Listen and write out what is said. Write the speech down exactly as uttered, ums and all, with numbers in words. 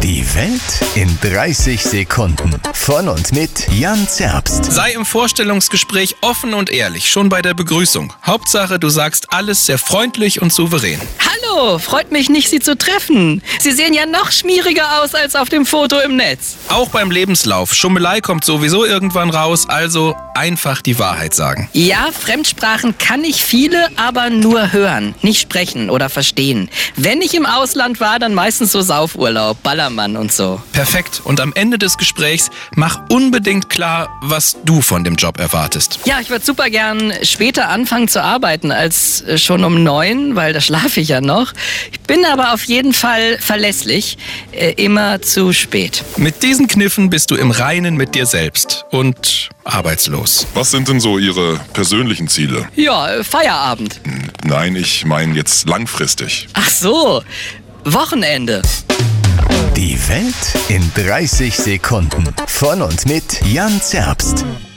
Die Welt in dreißig Sekunden. Von und mit Jan Zerbst. Sei im Vorstellungsgespräch offen und ehrlich, schon bei der Begrüßung. Hauptsache, du sagst alles sehr freundlich und souverän. Hallo, freut mich nicht, Sie zu treffen. Sie sehen ja noch schmieriger aus als auf dem Foto im Netz. Auch beim Lebenslauf. Schummelei kommt sowieso irgendwann raus, also einfach die Wahrheit sagen. Ja, Fremdsprachen kann ich viele, aber nur hören, nicht sprechen oder verstehen. Wenn ich im Ausland war, dann meistens so Saufurlaub, Ballermann und so. Perfekt. Und am Ende des Gesprächs mach unbedingt klar, was du von dem Job erwartest. Ja, ich würde super gern später anfangen zu arbeiten als schon um neun, weil da schlafe ich ja noch. Ich bin aber auf jeden Fall verlässlich, äh, immer zu spät. Mit diesen Kniffen bist du im Reinen mit dir selbst und arbeitslos. Was sind denn so Ihre persönlichen Ziele? Ja, äh, Feierabend. Nein, ich meine jetzt langfristig. Ach so, Wochenende. Die Welt in dreißig Sekunden. Von und mit Jan Zerbst.